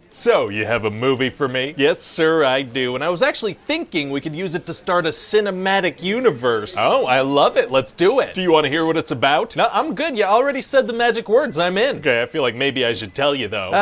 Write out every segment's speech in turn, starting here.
So, you have a movie for me? Yes, sir, I do. And I was actually thinking we could use it to start a cinematic universe. Oh, I love it. Let's do it. Do you want to hear what it's about? No, I'm good. You already said the magic words. I'm in. Okay, I feel like maybe I should tell you, though.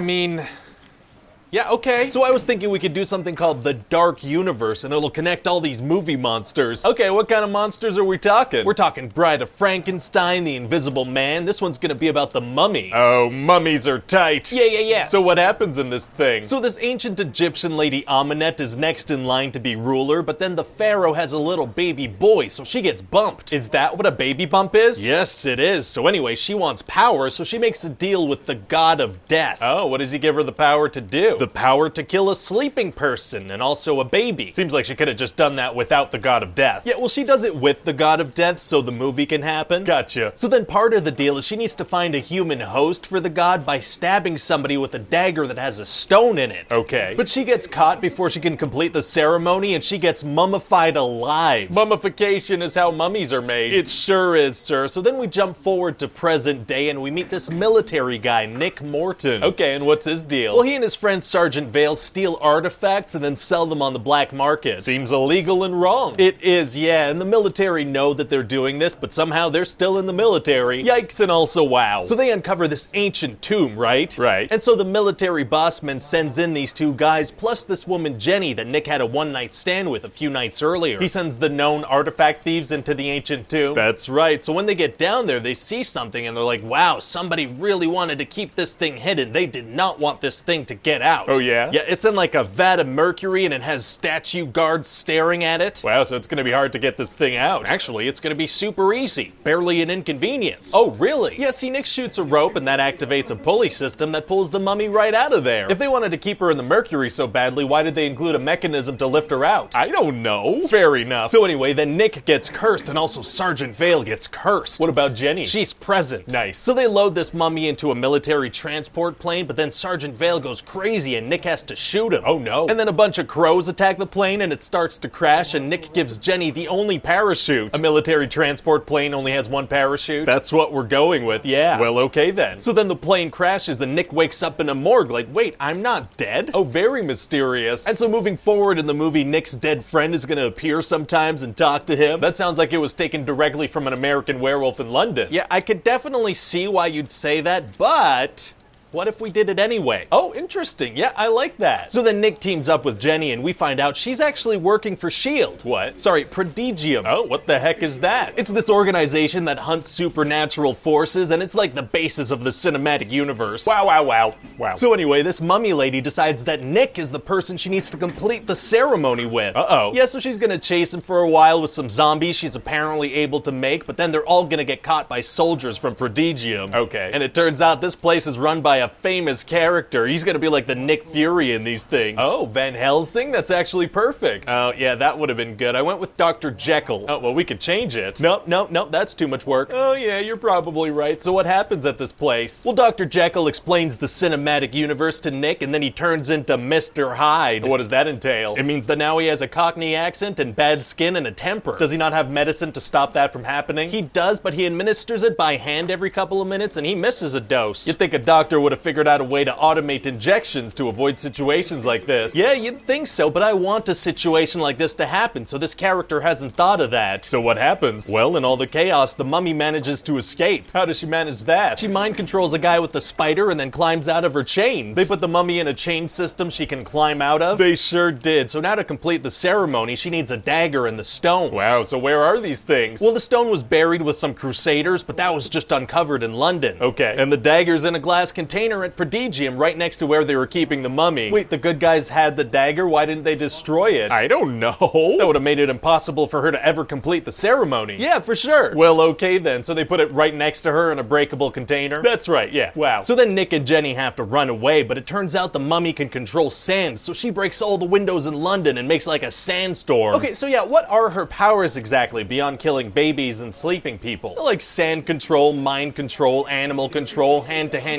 Yeah, okay. So I was thinking we could do something called the Dark Universe, and it'll connect all these movie monsters. Okay, what kind of monsters are we talking? We're talking Bride of Frankenstein, The Invisible Man. This one's gonna be about the mummy. Oh, mummies are tight. Yeah. So what happens in this thing? So this ancient Egyptian lady Amenet is next in line to be ruler, but then the pharaoh has a little baby boy, so she gets bumped. Is that what a baby bump is? Yes, it is. So anyway, she wants power, so she makes a deal with the god of death. Oh, what does he give her the power to do? The power to kill a sleeping person and also a baby. Seems like she could have just done that without the god of death. Yeah, well, she does it with the god of death so the movie can happen. Gotcha. So then part of the deal is she needs to find a human host for the god by stabbing somebody with a dagger that has a stone in it. Okay. But she gets caught before she can complete the ceremony and she gets mummified alive. Mummification is how mummies are made. It sure is, sir. So then we jump forward to present day and we meet this military guy, Nick Morton. Okay, and what's his deal? Well, he and his friend Sergeant Vale steal artifacts and then sell them on the black market. Seems illegal and wrong. It is, yeah, and the military know that they're doing this, but somehow they're still in the military. Yikes and also wow. So they uncover this ancient tomb, right? Right. And so the military bossman sends in these two guys, plus this woman Jenny that Nick had a one-night stand with a few nights earlier. He sends the known artifact thieves into the ancient tomb. That's right. So when they get down there, they see something and they're like, wow, somebody really wanted to keep this thing hidden. They did not want this thing to get out. Oh yeah? Yeah, it's in like a vat of mercury and it has statue guards staring at it. Wow, so it's gonna be hard to get this thing out. Actually, it's gonna be super easy. Barely an inconvenience. Oh, really? Yeah, see, Nick shoots a rope and that activates a pulley system that pulls the mummy right out of there. If they wanted to keep her in the mercury so badly, why did they include a mechanism to lift her out? I don't know. Fair enough. So anyway, then Nick gets cursed and also Sergeant Vale gets cursed. What about Jenny? She's present. Nice. So they load this mummy into a military transport plane, but then Sergeant Vale goes crazy and Nick has to shoot him. Oh no. And then a bunch of crows attack the plane and it starts to crash and Nick gives Jenny the only parachute. A military transport plane only has one parachute? That's what we're going with, yeah. Well, okay then. So then the plane crashes and Nick wakes up in a morgue like, wait, I'm not dead? Oh, very mysterious. And so moving forward in the movie, Nick's dead friend is gonna appear sometimes and talk to him. That sounds like it was taken directly from An American Werewolf in London. Yeah, I could definitely see why you'd say that, but what if we did it anyway? Oh, interesting. Yeah, I like that. So then Nick teams up with Jenny and we find out she's actually working for S.H.I.E.L.D. What? Sorry, Prodigium. Oh, what the heck is that? It's this organization that hunts supernatural forces and it's like the basis of the cinematic universe. Wow. So anyway, this mummy lady decides that Nick is the person she needs to complete the ceremony with. Uh-oh. Yeah, so she's gonna chase him for a while with some zombies she's apparently able to make, but then they're all gonna get caught by soldiers from Prodigium. Okay. And it turns out this place is run by a famous character. He's gonna be like the Nick Fury in these things. Oh, Van Helsing? That's actually perfect. Oh, yeah, that would have been good. I went with Dr. Jekyll. Oh, well, we could change it. Nope, that's too much work. Oh, yeah, you're probably right. So what happens at this place? Well, Dr. Jekyll explains the cinematic universe to Nick, and then he turns into Mr. Hyde. What does that entail? It means that now he has a Cockney accent and bad skin and a temper. Does he not have medicine to stop that from happening? He does, but he administers it by hand every couple of minutes, and he misses a dose. You'd think a doctor would have figured out a way to automate injections to avoid situations like this. Yeah, you'd think so, but I want a situation like this to happen, so this character hasn't thought of that. So what happens? Well, in all the chaos, the mummy manages to escape. How does she manage that? She mind controls a guy with the spider and then climbs out of her chains. They put the mummy in a chain system she can climb out of? They sure did. So now to complete the ceremony, she needs a dagger and the stone. Wow, so where are these things? Well, the stone was buried with some crusaders, but that was just uncovered in London. Okay. And the dagger's in a glass container at Prodigium right next to where they were keeping the mummy. Wait, the good guys had the dagger? Why didn't they destroy it? I don't know. That would have made it impossible for her to ever complete the ceremony. Yeah, for sure. Well, okay then. So they put it right next to her in a breakable container? That's right, yeah. Wow. So then Nick and Jenny have to run away, but it turns out the mummy can control sand, so she breaks all the windows in London and makes like a sandstorm. Okay, so yeah, what are her powers exactly beyond killing babies and sleeping people? Like sand control, mind control, animal control, hand-to-hand combat,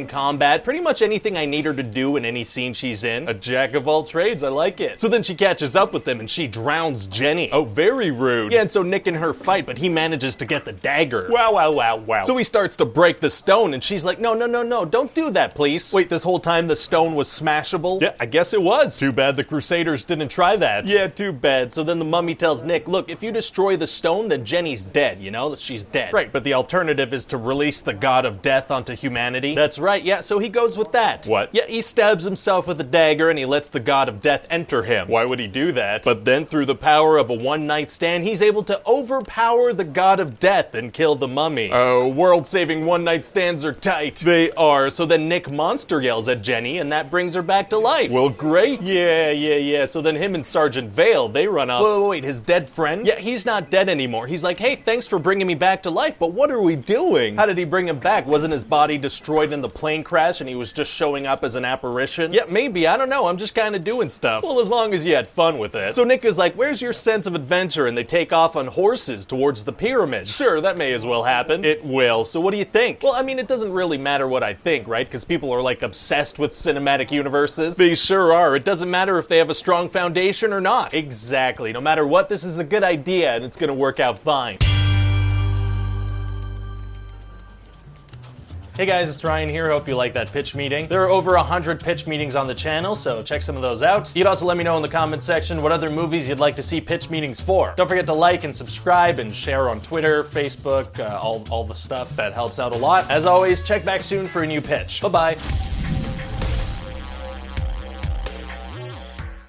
that. Pretty much anything I need her to do in any scene she's in. A jack of all trades, I like it. So then she catches up with him and she drowns Jenny. Oh, very rude. Yeah, and so Nick and her fight, but he manages to get the dagger. Wow, wow, wow, wow. So he starts to break the stone and she's like, no, no, no, no, don't do that, please. Wait, this whole time the stone was smashable? Yeah, I guess it was. Too bad the Crusaders didn't try that. Yeah, too bad. So then the mummy tells Nick, look, if you destroy the stone, then Jenny's dead, you know? She's dead. Right, but the alternative is to release the god of death onto humanity. That's right, yeah, so he goes with that. What? Yeah, he stabs himself with a dagger and he lets the god of death enter him. Why would he do that? But then through the power of a one-night stand, he's able to overpower the god of death and kill the mummy. Oh, world-saving one-night stands are tight. They are. So then Nick Monster yells at Jenny and that brings her back to life. Well, great. Yeah. So then him and Sergeant Vale, they run off. Wait, his dead friend? Yeah, he's not dead anymore. He's like, hey, thanks for bringing me back to life, but what are we doing? How did he bring him back? Wasn't his body destroyed in the plane crash and he was just showing up as an apparition? Yeah, maybe. I don't know. I'm just kind of doing stuff. Well, as long as you had fun with it. So Nick is like, where's your sense of adventure? And they take off on horses towards the pyramids. Sure, that may as well happen. It will. So what do you think? Well, I mean, it doesn't really matter what I think, right? Because people are like obsessed with cinematic universes. They sure are. It doesn't matter if they have a strong foundation or not. Exactly. No matter what, this is a good idea and it's gonna work out fine. Hey guys, it's Ryan here. Hope you like that pitch meeting. There are over 100 pitch meetings on the channel, so check some of those out. You can also let me know in the comment section what other movies you'd like to see pitch meetings for. Don't forget to like and subscribe and share on Twitter, Facebook, all the stuff. That helps out a lot. As always, check back soon for a new pitch. Bye-bye.